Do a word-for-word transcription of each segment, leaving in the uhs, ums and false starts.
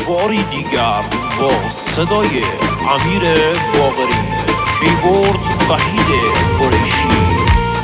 باری دیگر با صدای امیر باقری، کیبورد وحید قریشی.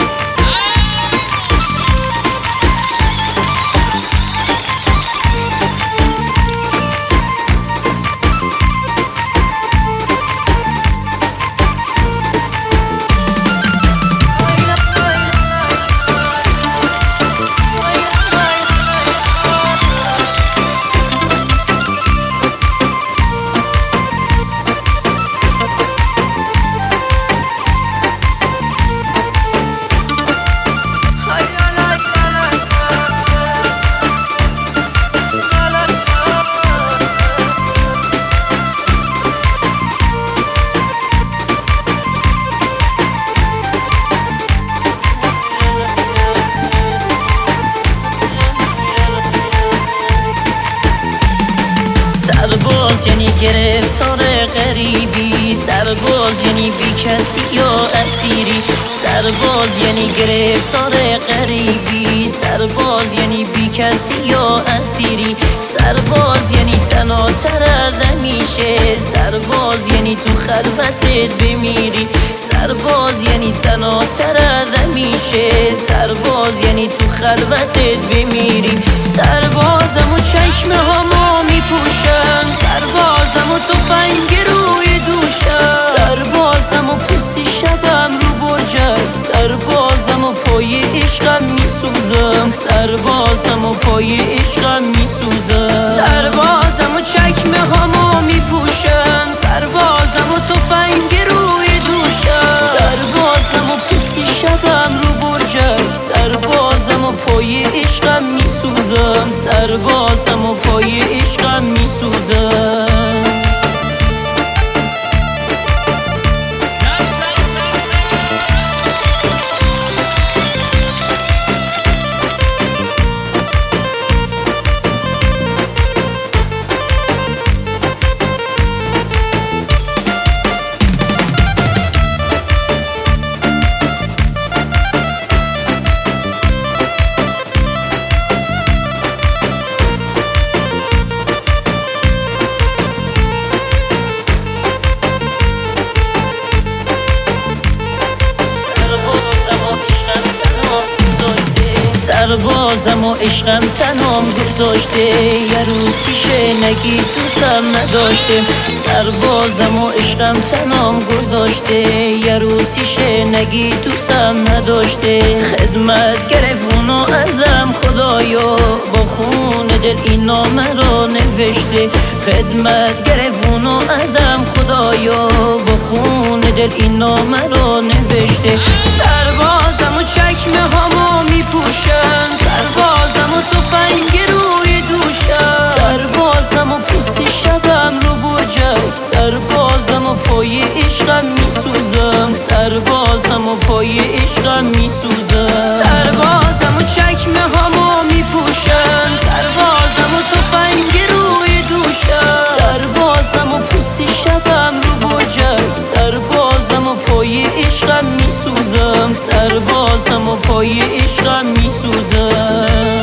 سرباز یعنی گرفتار غریبی، سرباز یعنی بی کسی یا اسیری، سرباز یعنی گرفتار غریبی، سرباز یعنی بی کسی یا اسیری، سرباز یعنی تنها ترد میشه، سرباز یعنی تو خلوتت بمیری، سرباز یعنی تنها ترد میشه، سرباز یعنی تو خلوتت بمیری. سربازمو چکمه هامو میپوشم، سربازمو تفنگ روی دوشم، سربازمو پوستی شبم رو برجم، سربازمو پای عشقم میسوزم، سربازمو پای عشقم میسوزم. سربازمو چکمه هامو میپوشم، سربازمو تفنگ روی دوشم، سربازمو پوستی شبم رو برجم، سربازمو پای عشقم میسوزم، سربازمو پای عشقم میسوزم. سربازم و عشقم تنام گذاشته، یه روزیشه نگی دوستم نداشته، سربازم و عشقم تنام گذاشته، یه روزیشه نگی دوستم نداشته. خدمت گرفونو ازم خدایا، با خون دل این نامه رو نوشته، خدمت گرفونو ازم خدایا، با خون دل این نامه رو نوشته. سربازم و چکمه هامو میپوشم، سربازم و تفنگ روی دوشم، سربازم و پوستی شبم رو برجم، سربازم و پای عشقم میسوزم، سربازم و پای عشقم میسوزم. سربازم و چکمه هامو میپوشم، سربازم و تفنگ روی دوشم، سربازم و پوستی شبم رو برجم، سربازم و پای عشقم میسوزم، سربازم و پای عشقم میسوزم.